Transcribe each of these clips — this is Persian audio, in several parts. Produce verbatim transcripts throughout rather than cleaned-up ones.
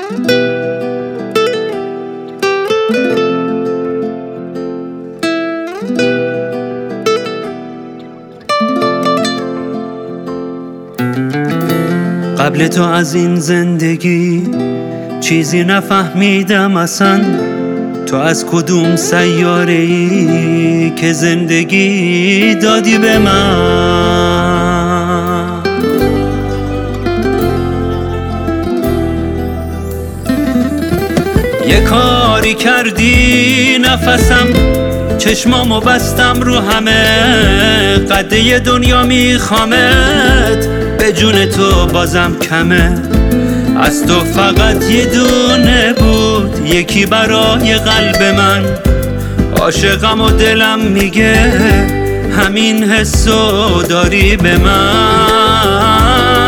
قبل تو از این زندگی چیزی نفهمیدم اصلا. تو از کدوم سیاره ای که زندگی دادی به من؟ یه کاری کردی نفسم، چشمامو بستم رو همه، قده دنیا میخوامت، به جون تو بازم کمه. از تو فقط یه دونه بود، یکی برای قلب من. عاشقم و دلم میگه همین حسو داری به من.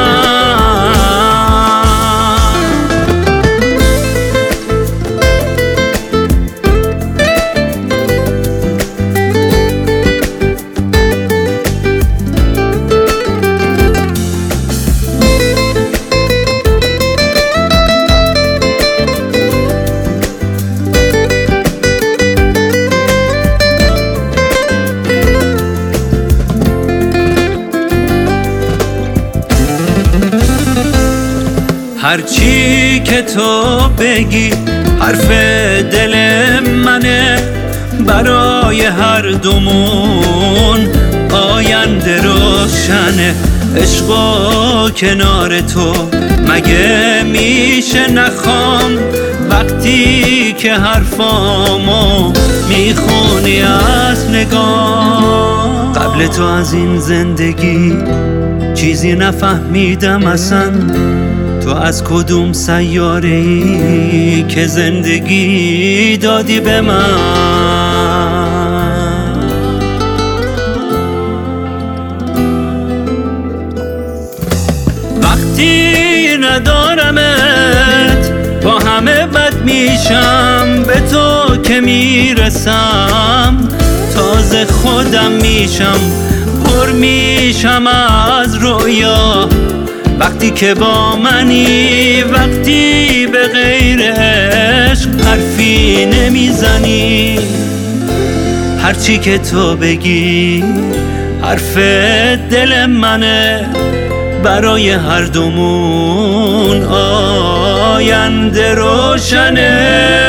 هرچی که تو بگی حرف دل منه، برای هر دومون آینده روشنه. عشق و کنار تو مگه میشه نخوام، وقتی که حرفامو میخونی از نگاه. قبل تو از این زندگی چیزی نفهمیدم اصلا. تو از کدوم سیاره ای که زندگی دادی به من؟ وقتی ندارمت با همه بد میشم، به تو که میرسم تازه خودم میشم. پر میشم از رویا وقتی که با منی، وقتی به غیر عشق حرفی نمیزنی. هرچی که تو بگی حرف دل منه، برای هر دومون آینده روشنه.